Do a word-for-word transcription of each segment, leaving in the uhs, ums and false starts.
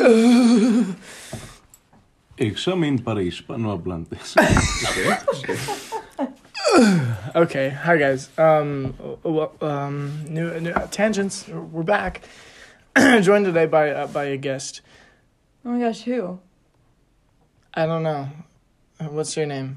Examen para hispanohablantes. Okay, hi guys. Um, well, um, new, new tangents. We're back. Joined today by uh, by a guest. Oh my gosh, who? I don't know. What's your name?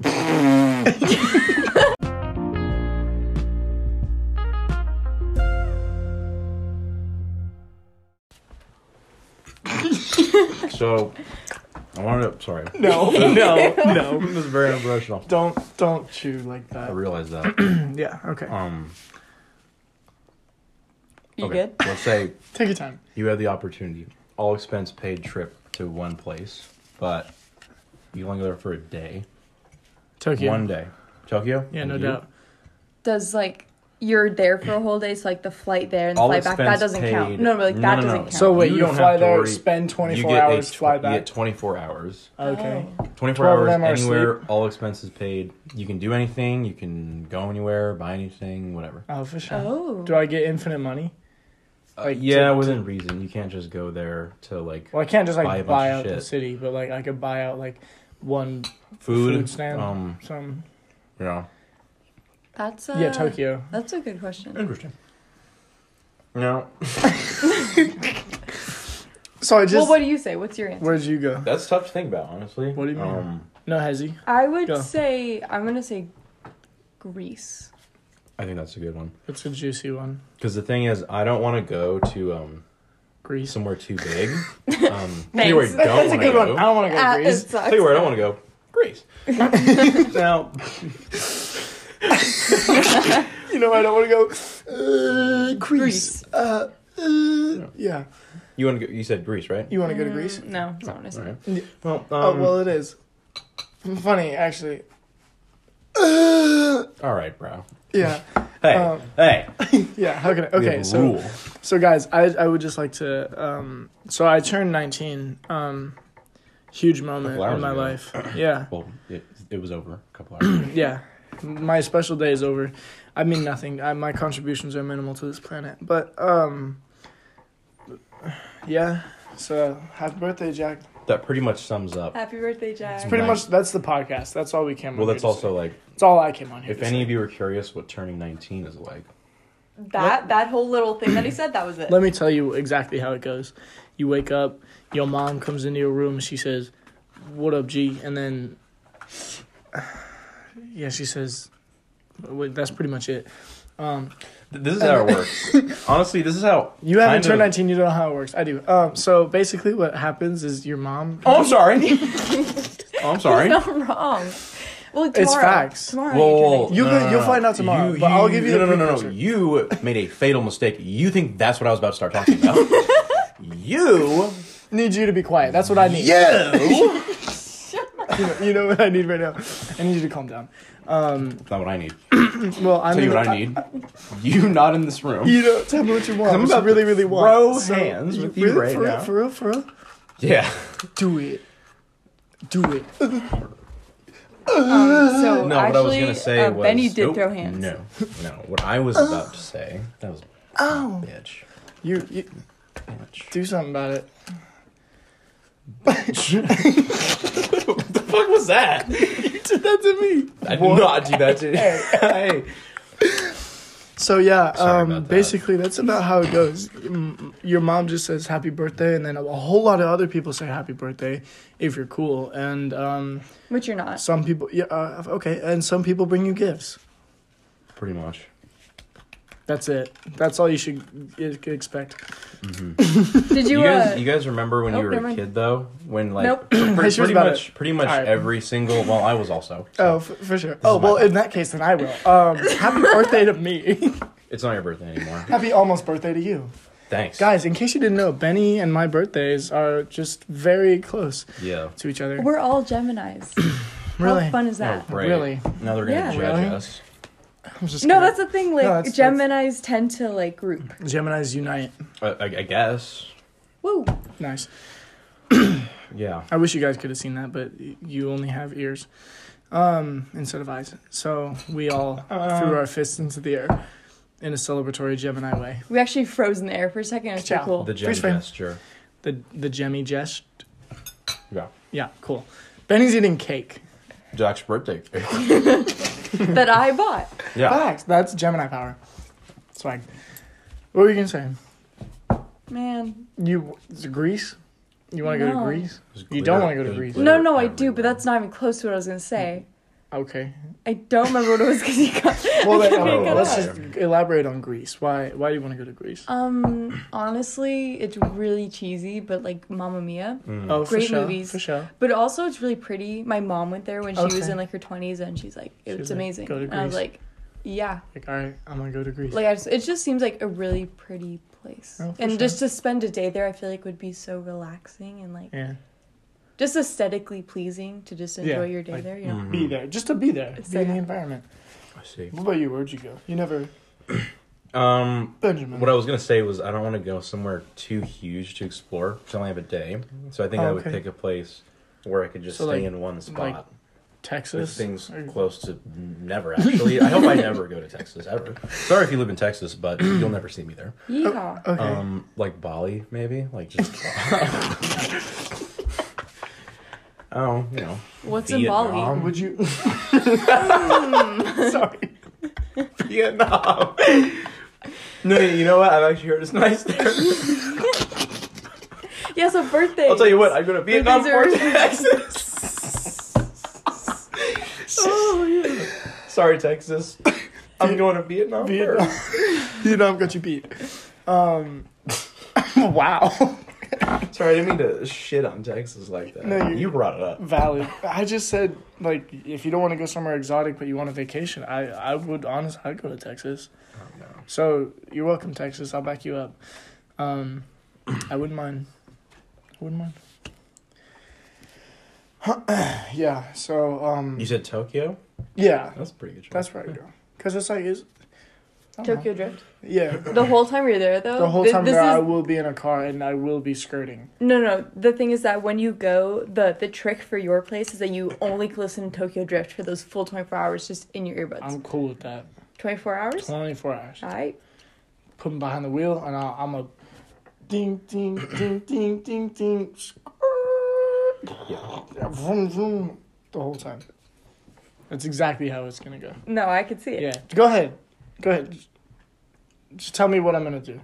So, I wanted to. Sorry. No, no, no. This is very unprofessional. Don't don't chew like I that. realize that. Yeah. Okay. Um. You okay. good? Let's say Take your time. you had the opportunity, all expense paid trip to one place, but you only go there for a day. Tokyo. One day. Tokyo? Yeah, And no you? doubt. Does like you're there for a whole day, so like the flight there and the All flight back, that expense doesn't paid. count. No, but like No, that no, no. doesn't count. So wait, You you, don't fly have to there, worry. spend You twenty-four get hours, a tw- fly You back. get twenty-four hours. Okay. Oh. twenty-four twelve of hours them are anywhere, all expenses paid. You can do anything. You can go anywhere, buy anything, whatever. Oh, for sure. Oh. Do I get infinite money? Like, yeah, to- within reason. You can't just go there to like Well, I can't just like Buy buy, a bunch of out the shit. city, but like I could buy out like one food. food stand. Um, some. you know, That's uh, Yeah, Tokyo. That's a good question. interesting. No, So I just. Well, what do you say? What's your answer? Where'd you go? that's tough to think about, honestly. What do you mean? Um, No, Hezzy. I would Go. say I'm gonna say Greece. I think that's a good one. It's a juicy one. Because the thing is, I don't want to go to um Greece. somewhere too big. Um, tell you where I Thanks. don't That's a want to good go. one. I don't want to go Ah, to it Greece. sucks. Tell you where I don't want to go. Greece. Now, You know, I don't want to go. Uh, Greece. Greece. Uh, uh, yeah. you want to go? You said Greece, right? You want to go to Greece? Mm, No, that's not what I All said. right. Well, um, Oh well, it is. Funny, actually. Uh, all right, bro. yeah. Hey, Um, hey. Yeah. How can I? We Okay. have a So. rule. So guys, I I would just like to um so I turned nineteen. Um huge moment Couple hours in my ago. life. Yeah. Well, it, it was over a couple hours ago. Yeah. My special day is over. I mean nothing. I, my contributions are minimal to this planet. But um yeah. So happy birthday, Jack. That pretty much sums up. Happy birthday, Jack. It's pretty Nice. much that's the podcast. That's all we came Well, on that's here to also say. like, It's all I came on here if to any say. of you were curious what turning nineteen is like. That that whole little thing that he said, that was it. Let me tell you exactly how it goes. You wake up, your mom comes into your room, she says, "What up, G?" And then, yeah, she says, well, that's pretty much it. Um, This is how it works. Honestly, this is how. you haven't kind turned of- nineteen, you don't know how it works. I do. Um, so basically, what happens is your mom. Oh, I'm sorry. oh, I'm sorry. It's not wrong. Well, tomorrow. It's facts. Tomorrow. Well, You no, could- no, you'll no. find out tomorrow, You- but I'll give you no, the no, no, no, no. precursor. You made a fatal mistake. You think that's what I was about to start talking about. You. Need you to be quiet. That's what I need. You. You know, you know what I need right now. I need you to calm down. Um, That's not what I need. well, I Tell you mean, what I need. You not in this room. You know, tell me what you want. I'm What about you really, to really want. throw So, hands with you really, right for real, now. for real, for real. Yeah. Do it. Do it. Um, so No, actually, what I was gonna say uh, was Benny did Nope. throw hands. No, no. What I was about to say that was Oh. bitch. You, you Bitch. do something about it. What the fuck was that? You did that to me. I did not do that to you. Hey. So yeah, Sorry um, about that. basically that's about how it goes. Mm, Your mom just says happy birthday, and then a whole lot of other people say happy birthday if you're cool, and um, Which you're not. some people, yeah, uh, okay, and some people bring you gifts. Pretty much. That's it. That's all you should e- expect. Did you? You guys, uh, you guys remember when oh, you were never a mind. kid though, when like Nope. pretty, Hey, she was pretty about much, it. pretty much All right. every single. Well, I was also. Oh, so f- for sure. Oh is my well, bad. in that case, then I will. Um, happy birthday to me. It's not your birthday anymore. Happy almost birthday to you. Thanks, Guys, in case you didn't know, Benny and my birthdays are just very close Yeah. to each other. We're all Geminis. Really? How fun is that? Oh, great. Really? Now they're gonna Yeah. judge Really? us. I'm just No, kidding. that's the thing. Like No, that's- Geminis tend to like group. Geminis unite. I, I, I guess. Woo. Nice. Yeah. I wish you guys could have seen that, but y- you only have ears um, instead of eyes. So we all threw our fists into the air in a celebratory Gemini way. We actually froze in the air for a second. It was Ciao. pretty cool. The gem Freeze frame. gesture. The the Jemmy Jest. Yeah. Yeah, cool. Benny's eating cake. Jack's birthday cake. that I bought. Yeah. Facts. That's Gemini power. Swag. What were you gonna say? Man. You is it Greece? You want to go to No. Greece? There's You don't glitter- wanna go to there's Greece. glitter No, no, I do, but everywhere. that's not even close to what I was gonna say. Okay. I don't remember what it was because you got. Well, I then, can't oh, get let's it. just elaborate on Greece. Why? Why do you want to go to Greece? Um, honestly, it's really cheesy, but like Mamma Mia. Mm. Oh, for Great sure, movies. For sure. But also, it's really pretty. My mom went there when she was Okay. in like her twenties, and she's like, She it's was like, amazing. "Go to and I was Greece." like, yeah. Like, all right, I'm gonna go to Greece. Like, I just, it just seems like a really pretty place. Oh, for and sure. just to spend a day there, I feel like would be so relaxing and like yeah. just aesthetically pleasing to just enjoy Yeah, your day like- there. You know. Mhm. Be there, just to be there, So, be in the yeah. environment. I see. What about you? Where'd you go? You never, Um, Benjamin. what I was gonna say was I don't want to go somewhere too huge to explore because I only have a day. So I think Oh, I would okay. pick a place where I could just So, stay like- in one spot. like With Texas. things Or- close to never actually. I hope I never go to Texas ever. Sorry if you live in Texas, but you'll never see me there. Yeehaw. Okay. Um, like Bali, maybe, like just. oh, you know. What's in Vietnam. Bali? Would you? Sorry. Vietnam. No, you know what? I've actually heard it's nice there. Yeah, so birthdays. I'll tell you what. I go to Vietnam Birthdays for are- Texas. oh yeah. Sorry, Texas. I'm going to Vietnam. Vietnam. first. Vietnam got you beat. Um. Wow. Sorry, I didn't mean to shit on Texas like that. No, you- you brought it up. Valid. I just said like if you don't want to go somewhere exotic but you want a vacation, I I would honestly I'd go to Texas. Oh, no. So you're welcome, Texas. I'll back you up. Um, I wouldn't mind. I wouldn't mind. Yeah. So um. You said Tokyo? Yeah. That's a pretty good. Choice. That's where I go. Cause it's like it's. I don't know. Tokyo Drift. Yeah. The whole time you're there, though. The whole thi- time this there, I is, will be in a car and I will be skirting. No, no. The thing is that when you go, the the trick for your place is that you only can listen to Tokyo Drift for those full twenty-four hours just in your earbuds. I'm cool with that. twenty-four hours? twenty-four hours. Alright. Put them behind the wheel and I'll, I'm a ding, ding, ding, ding, ding, ding. Yeah. Vroom, vroom, the whole time. That's exactly how it's going to go. No, I could see it. Yeah. Go ahead. Go ahead. Just, just tell me what I'm going to do.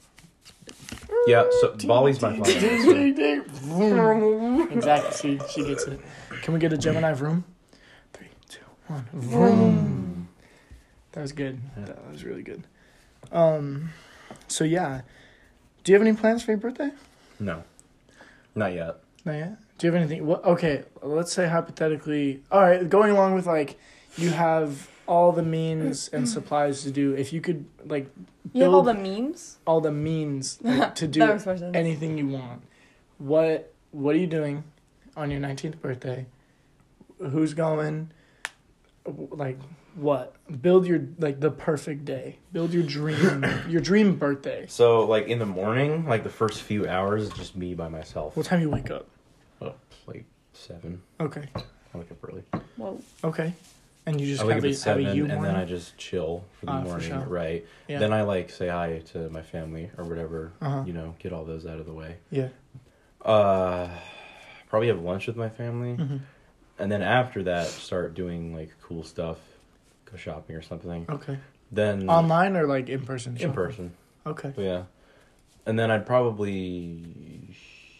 Yeah. So Bali's my Ding, final ding, answer. ding, ding. Vroom. Exactly. See, she gets it. Can we get a Gemini vroom? Three, two, one. Vroom. That was good. That was really good. Um, so yeah. Do you have any plans for your birthday? No, not yet. Not yet. Do you have anything? What? Okay, let's say hypothetically. All right, going along with like, you have all the means and supplies to do. If you could like, You have all build the memes? all the means like, to That do makes more sense. anything you want. What What are you doing on your nineteenth birthday? Who's going? Like what? Build your like the perfect day. Build your dream your dream birthday. So like in the morning, like the first few hours, is just me by myself. What time you wake up? Oh, like seven. Okay. I wake up early. Well, Okay. And you just I wake have up a, at seven, have a you and morning? then I just chill for the Ah, for morning, sure. right? Yeah. Then I like say hi to my family or whatever. Uh-huh. You know, get all those out of the way. Yeah. Uh, probably have lunch with my family, Mm-hmm. and then after that, start doing like cool stuff, go shopping or something. Okay. Then Online or like in person? in shopping? person, Okay. yeah. And then I'd probably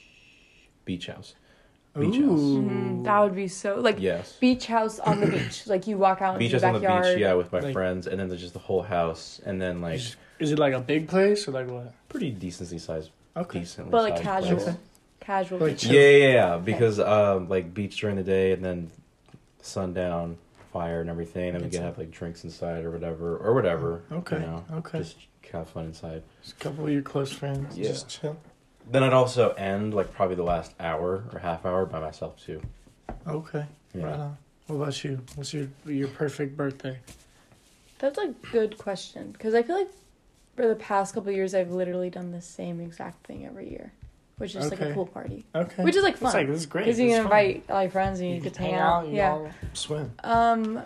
beach house. Beach house. Ooh. mhm, that would be so like Yes. beach house on the beach. Like you walk out Beach into house the on the backyard. beach, yeah, with my Like- friends, and then there's just the whole house, and then like Is, is it like a big place or like what? pretty decently sized, Okay. decently But like sized casual. place. Casual Like beach. chill. Yeah, yeah, yeah. Because um, like beach during the day, and then sundown, fire, and everything. And we That's can it. have like drinks inside or whatever, or whatever. Okay. You know, Okay. just have fun inside. Just a couple of your close friends. Yeah. Just chill. Then I'd also end like probably the last hour or half hour by myself too. Okay. Yeah. Right on. What about you? What's your your perfect birthday? That's a good question because I feel like for the past couple of years I've literally done the same exact thing every year, which is like Okay. a pool party, Okay. which is like It's fun like this is great. because you This can is fun. invite all your friends and you, You get can to hang out. you Yeah. all swim. Um,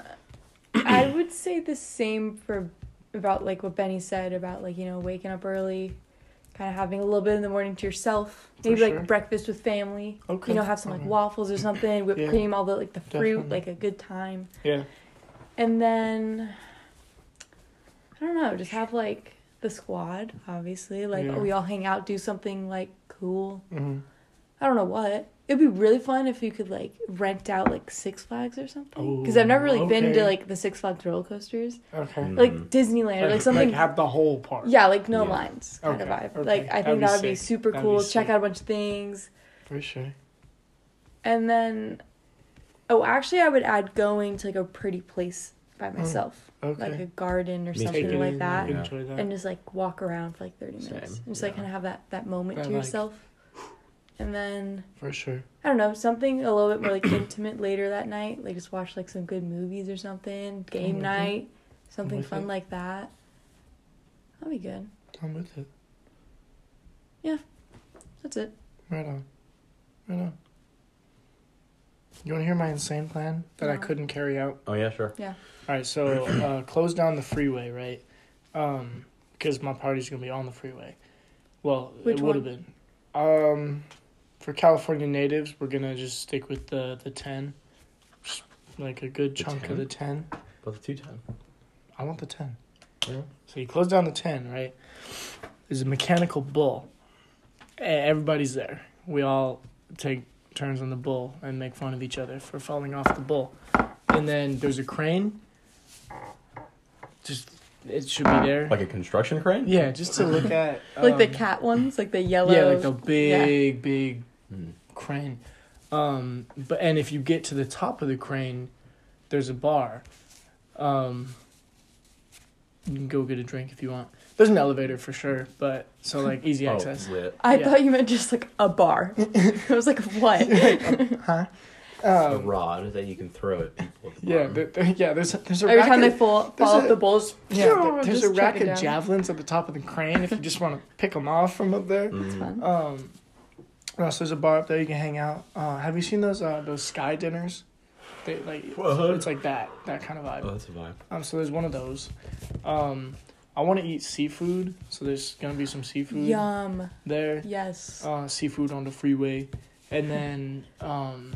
I would say the same for about like what Benny said about like you know waking up early, kind of having a little bit in the morning to yourself. For Maybe sure. like breakfast with family. Okay. You know, have some like Okay. waffles or something, whipped Yeah. cream, all the like the fruit, Definitely. like a good time. Yeah. And then I don't know, just have like the squad, obviously. Like Yeah. we all hang out, do something like cool. Mm-hmm. I don't know what. It'd be really fun if you could like rent out like Six Flags or something. Because I've never really Ooh, been okay. to like the Six Flags roller coasters, Okay. Mm. like Disneyland or like something. Like have the whole park. Yeah, like no Yeah. lines kind of Okay, vibe. okay. Like I That'd think be that would be sick. super That'd cool. be Check sick. out a bunch of things, For sure. and then oh, actually, I would add going to like a pretty place by myself, Okay. like a garden or Me something too. like that, Yeah. Enjoy that. and just like walk around for like thirty minutes, Same, and just like yeah. kind of have that that moment That, to like- yourself. And then For sure. I don't know, something a little bit more like intimate later that night, like just watch like some good movies or something, game Mhm. night, something with fun it. like that. That'd be good. I'm with it. That's it. Right on. Right on. You want to hear my insane plan that I No. couldn't carry out? Oh yeah, sure. All right, so uh, close down the freeway, right? Um, because my party's gonna be on the freeway. Well, Which it would have one? been. Um, for California natives, we're gonna just stick with the the ten, just like a good The chunk ten? of the ten. But the two ten. I want the ten. Yeah. So you close down the ten, right? There's a mechanical bull. E- Everybody's there. We all take turns on the bull and make fun of each other for falling off the bull. And then there's a crane. Just it should be there. Like a construction crane? Yeah, just to look at. Like the um, cat ones, like the yellow. Yeah, like the big, big Mm. crane. Um, but and if you get to the top of the crane, there's a bar. Um, you can go get a drink if you want. There's an elevator for sure, but so like easy access. Oh, lit. I Yeah. thought you meant just like a bar. I was like, what? Huh? A Um, rod that you can throw at people. At the yeah, bottom. there, there- yeah. There's a, there's a Every rack time they of, fall, there's fall off a- the bulls. yeah, there- there's just a rack chuck it of down. javelins at the top of the crane if you just want to pick them off from up there. It's Mm. fun. Um, no, so there's a bar up there you can hang out. Uh, have you seen those uh, those sky dinners? They like What? it's like that that kind of vibe. Oh, that's a vibe. Um, so there's one of those. Um, I want to eat seafood, so there's gonna be some seafood Yum. there. Yes. Uh, seafood on the freeway, and then um,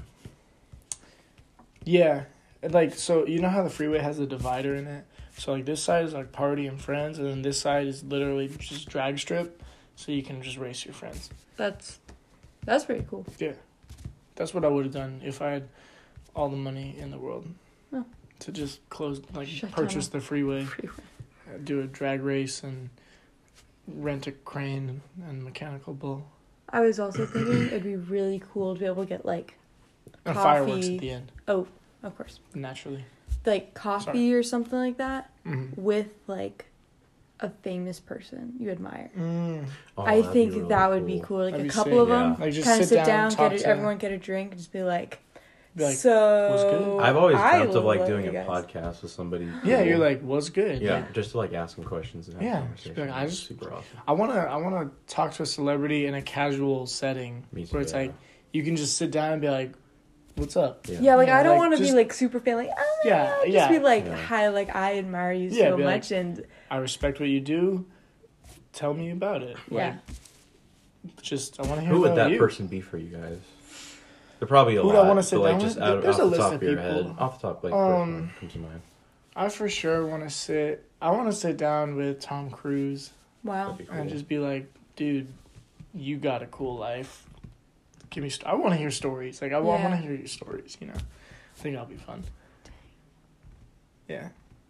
yeah, like so you know how the freeway has a divider in it. So like this side is like party and friends, and then this side is literally just drag strip, so you can just race your friends. That's that's pretty cool. That's what I would have done if I had all the money in the world. Oh. To just close, like Shut purchase down. the freeway, Freeway. uh, do a drag race, and rent a crane and mechanical bull. I was also thinking it'd be really cool to be able to get like, And Coffee. fireworks at the end, of course, naturally. like coffee Sorry. or something like that Mm-hmm. with like a famous person you admire. Mm. Oh, I that'd be think really that would be cool. Like That'd a be couple sick. of Yeah. them, Like, just kind of sit sit down, down, talk get it, to- everyone get a drink, and just be like, Be like, so. "What's good?" I've always I dreamt of like love doing you a guys." podcast with somebody. Yeah, cool. you're like, what's good? Yeah, Like, just to like ask them questions and have Yeah, a just be conversation. like, I It's just- super awesome. I wanna, I wanna talk to a celebrity in a casual setting Me too, where it's yeah. like you can just sit down and be like, "What's up?" Yeah. Yeah, like You know, I don't like, want to be just- like super fan, like oh, Yeah, just yeah. be like, Yeah. hi, like I admire you Yeah, so be like, much, and I respect what you do. Tell me about it. yeah, Like, just I want to hear Who would about that you. person be for you guys? They're probably a Who do I lot. wanna sit but, like, down just with? out, There's off a the list top of of your people. head, off the top, like Um, first one comes to mind. I for sure want to sit. I want to sit down with Tom Cruise wow, That'd be cool. and just be like, "Dude, you got a cool life. Give me. St- I want to hear stories. Like I, want Yeah. to hear your stories. You know, I think that'll be fun. Yeah.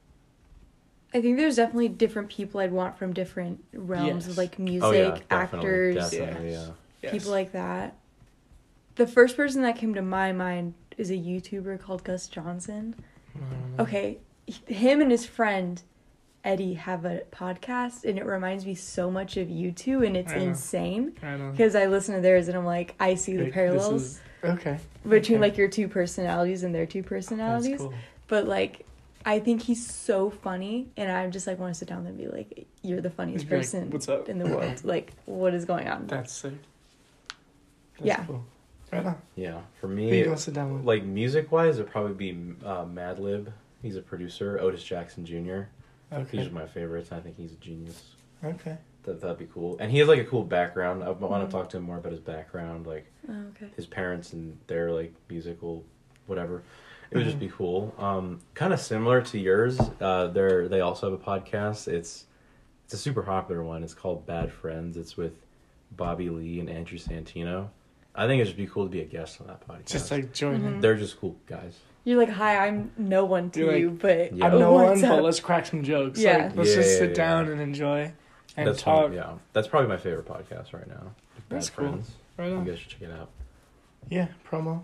I think there's definitely different people I'd want from different realms Yes. of like music, Oh yeah, definitely, actors, definitely, Yes. yeah. Yes. people like that. The first person that came to my mind is a YouTuber called Gus Johnson. Mm. Okay, h- him and his friend Eddie have a podcast, and it reminds me so much of you two, and it's I know. insane I know. because I listen to theirs and I'm like, I see the Like, this parallels is- Okay. between okay. like your two personalities and their two personalities. That's cool. But like, I think he's so funny, and I'm just like want to sit down and be like, you're the funniest Just be like, person "What's up?" in the world. Like, what is going on? That's sick. That's Yeah. Cool. Right on. Yeah, for Who me, you gonna sit down with? like music wise, it'd probably be uh, Madlib. He's a producer. Otis Jackson Junior These Okay. are my favorites. I think he's a genius. Okay. that that'd be cool. And he has like a cool background. I want Mhm. to talk to him more about his background, like Oh, okay. his parents and their like musical, whatever. It would just be cool. Um, kind of similar to yours. Uh, they're they also have a podcast. It's it's a super popular one. It's called Bad Friends. It's with Bobby Lee and Andrew Santino. I think it'd just be cool to be a guest on that podcast. Just like join Mhm. in. They're just cool guys. You're like, hi, I'm no one to You're like, you, but Yeah. I'm no one, what's but up? let's crack some jokes. Yeah. Like, let's Yeah, just yeah, sit yeah. down and enjoy and that's talk. One, yeah, that's probably my favorite podcast right now. Bad That's cool. Friends. Right You on. guys should check it out. Yeah, promo.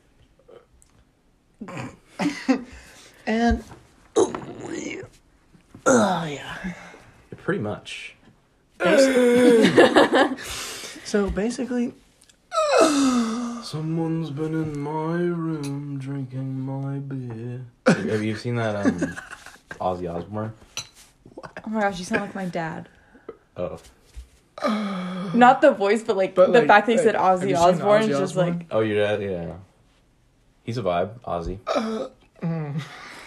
And oh yeah, oh yeah. Pretty much. So basically, Someone's been in my room drinking my beer. Have you seen that um, Ozzy Osbourne? Oh my gosh, you sound like my dad. Oh. Not the voice, but like But, the like, fact that he like, said have you Ozzy seen Osbourne is Ozzy just Osbourne? like. Oh, your dad? Yeah. He's a vibe, Ozzy. mm,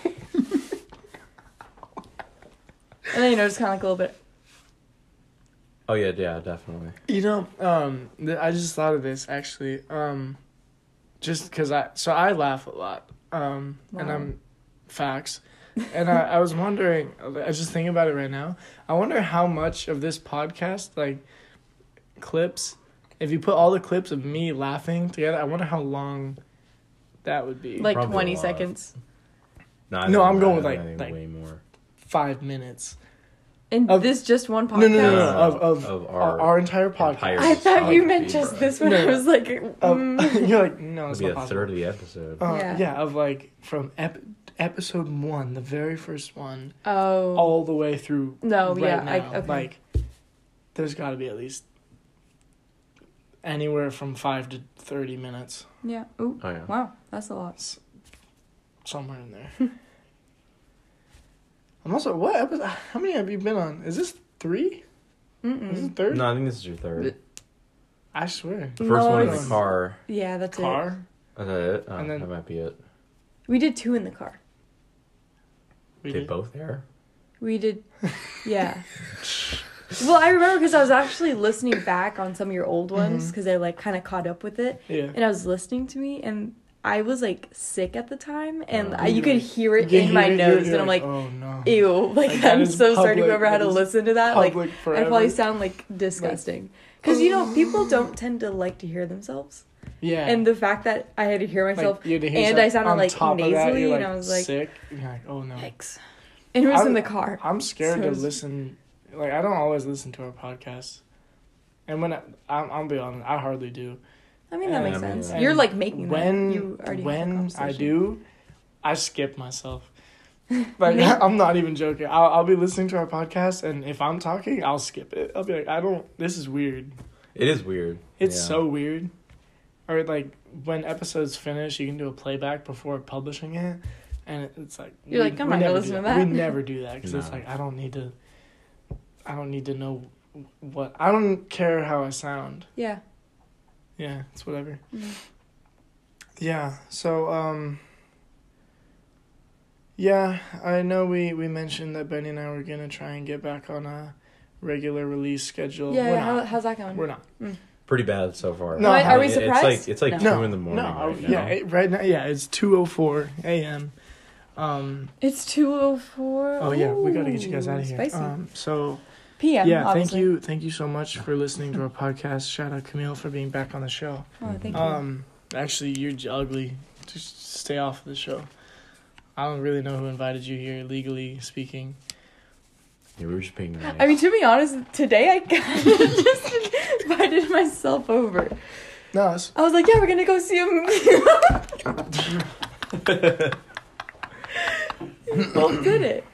And then, you know, just kind of like a little bit. Oh, yeah, yeah, definitely. you know, um, th- I just thought of this actually. Um, just because I so I laugh a lot. Um, and Wow. I'm facts. And I, I was wondering, I was just thinking about it right now. I wonder how much of this podcast, like, clips, if you put all the clips of me laughing together, I wonder how long that would be. Like Probably a twenty lot. seconds. No, I No, think- I'm going I with, think- like- I think like- way more. Five minutes. And Of- this just one podcast? No, no, no, no. No, Of, no, of, of our, our our entire podcast. entire- I thought you Like, meant be, just bro. this one. No, I no. was like, Of, mm. you're like, no, It'll it's be not a possible. third of the episode. Uh, Yeah. yeah. of like from ep- episode one, the very first one, Oh. all the way through. No, right yeah, now. I- okay. Like, there's got to be at least anywhere from five to thirty minutes, Yeah. Ooh. Oh, yeah. Wow. That's a lot. S- somewhere in there. I'm also what episode? How many have you been on? Is this three? Is this Mm-mm. third? No, I think this is your third. I swear. The first No, one in it's- the car. Yeah, that's it. Car. Is that it? Oh, And then- that might be it. We did two in the car. We They did. both there? We did. Yeah. Well, I remember because I was actually listening back on some of your old ones Mhm. because I like kind of caught up with it, Yeah. and I was listening to me, and I was like sick at the time, and Oh. I, you could hear it You in can my hear it, you're- nose, you're and I'm like, oh no. ew, like, Like, that I'm is so sorry to public, whoever had that to is listen to that. Like, Public I forever. probably sound like disgusting because you know people don't tend to like to hear themselves, Yeah. and the fact that I had to hear myself, Like, you had to hear and yourself I sounded, on like, top of that, nasally, you're, and I was, like, sick. You're like, oh no. yikes, and it was I'm- in the car. I'm scared So to it's- listen. Like I don't always listen to our podcast, and when I, I'm, I'll be honest, I hardly do. I mean that and- makes I mean, sense. and You're like making When that. You already have the when I conversation. do, I skip myself. Like Me- I'm not even joking. I'll I'll be listening to our podcast, and if I'm talking, I'll skip it. I'll be like, I don't. This is weird. It is weird. It's Yeah. so weird. Or like when episodes finish, you can do a playback before publishing it, and it- it's like You're like, I'm not gonna never listen do to that. We never do that because it's No. like I don't need to. I don't need to know what I don't care how I sound. Yeah. Yeah, it's whatever. Mhm. Yeah. So um. Yeah, I know we, we mentioned that Benny and I were gonna try and get back on a regular release schedule. Yeah. We're yeah how, not. how's that going? We're not. Pretty bad so far. No, Are we It- surprised? It's like it's like No. two in the morning No, right now. yeah, it, right now, yeah, it's two oh four a.m. Um, It's two oh four. oh yeah, we gotta get you guys out of here. Spicy. Um, so P M. yeah, obviously. thank you, thank you so much for listening to our podcast. Shout out Camille for being back on the show. Oh, thank you. Um, actually, you're j- ugly. Just stay off of the show. I don't really know who invited you here, legally speaking. Yeah, we were just being nice. I mean, to be honest, today I kind of just invited myself over. No, it's, I was like, yeah, we're gonna go see a movie. Both did it.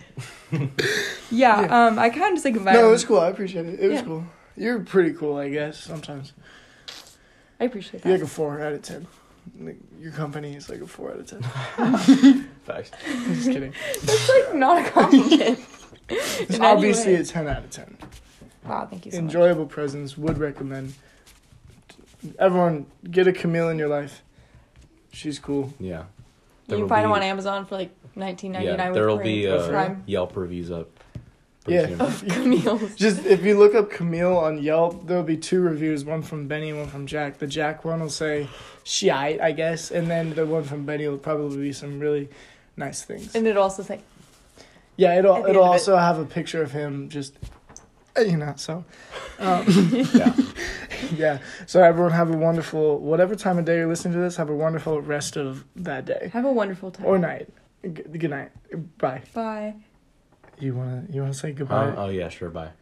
Yeah, Yeah. um, I kind of just like invited. no, it was cool. I appreciate it. It was Yeah. cool. You're pretty cool, I guess. Sometimes I appreciate you're like that. a four out of ten. Like, your company is like a four out of ten. Facts. I'm just kidding. It's like not a compliment. It's In any obviously way. a ten out of ten. Wow, thank you so much. Enjoyable presence. Would recommend. Everyone, get a Camille in your life. She's cool. Yeah. You There can will find them be- on Amazon for like nineteen ninety nine. Yeah, with there will Prime- be Go uh, for it. Prime. Yelp reviews up Yeah. soon. Of Camille's. Just if you look up Camille on Yelp, there'll be two reviews, one from Benny, one from Jack. The Jack one will say shite, I guess, and then the one from Benny will probably be some really nice things. And it'll also say, Yeah, it'll At the it'll end of it. also have a picture of him just, you know. So, um, Yeah. yeah. So everyone have a wonderful whatever time of day you're listening to this. Have a wonderful rest of that day have a wonderful time. or night. G- Good night. Bye. Bye. You wanna you wanna say goodbye? Um, oh yeah, sure. Bye.